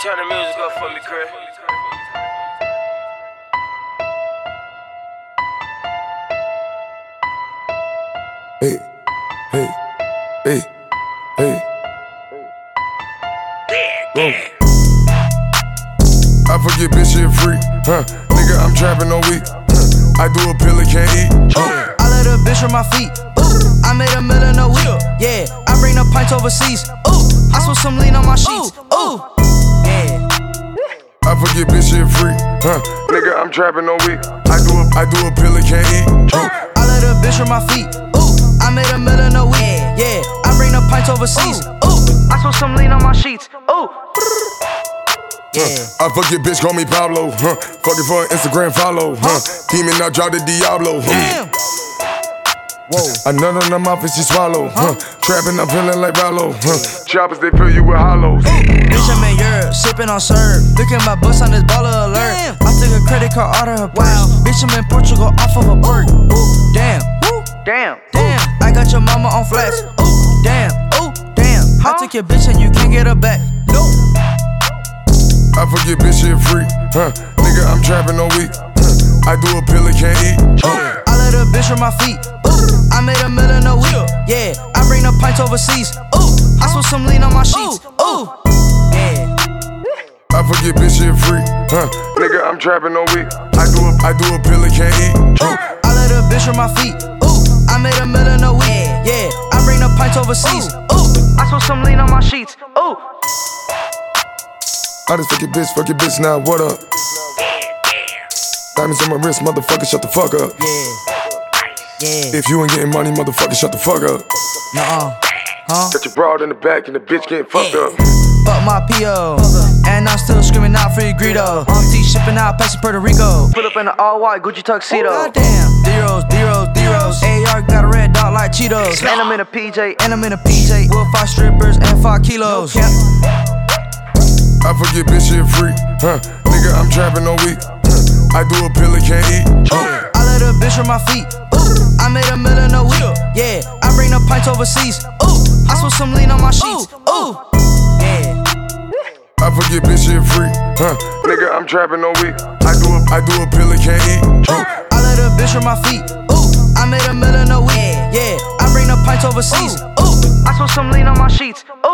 Turn the music up for me, Chris. Hey, hey, hey, hey. I forget bitch shit free, nigga, I'm trapping all week. I do a pill and can't eat. I let a bitch from my feet. I made $1 million a week. Yeah, I bring the pints overseas. I spilled some lean on my sheets. Yeah. I forget bitch shit free, nigga, I'm trapping all week. I do a pill and can't eat. I let a bitch from my feet. I made $1 million a week. Yeah, I bring the pints overseas. I spilled some lean on my sheets. Yeah. I forget bitch, call me Pablo. Fucking for an Instagram follow. Demon, I drop the Diablo. Damn. Whoa. I nut on the mouth and she swallow. Trapping, I'm feeling like Rollo. Choppers, they fill you with hollows. Bitch, I'm in Europe, sipping on syrup. Look at my bus on this baller alert. Damn. I took a credit card out of her purse. Bitch, I'm in Portugal off of a bird. Damn. Damn. Damn. I got your mama on flex. Damn. Damn. I took your bitch and you can't get her back. Nope. I forget bitch shit free, nigga, I'm trapping all week. I do a pill and can't eat. I let a bitch from my feet. I made $1 million a week. Yeah, I bring the pints overseas. I spilled some lean on my sheets. Yeah. I forget bitch shit free, nigga, I'm trapping all week. I do a pill and can't eat. I let a bitch from my feet. I made $1 million a week. Yeah, I bring the pints overseas. I spilled some lean on my sheets. I just fuck your bitch now, what up? Diamonds on my wrist, motherfucker, shut the fuck up. Yeah. If you ain't getting money, motherfucker, shut the fuck up. Got your broad in the back and the bitch getting fucked up. Fuck my P.O. And I'm still screaming out free Greedo. Auntie shipping out past Puerto Rico. Put up in an all-white Gucci tuxedo. Goddamn. D-Rose. AR got a red dot like Cheetos. And I'm in a PJ. We'll fight strippers and 5 kilos. I forget bitch shit free, nigga, I'm trapping all week. I do a pill and can't eat. I let a bitch from my feet. I made $1 million a week. Yeah, I bring the pints overseas. I spilled some lean on my sheets. Yeah. I forget bitch shit free, nigga, I'm trapping all week. I do a pill and can't eat. I let a bitch from my feet. I made $1 million a week. Yeah, I bring the pints overseas. I spilled some lean on my sheets.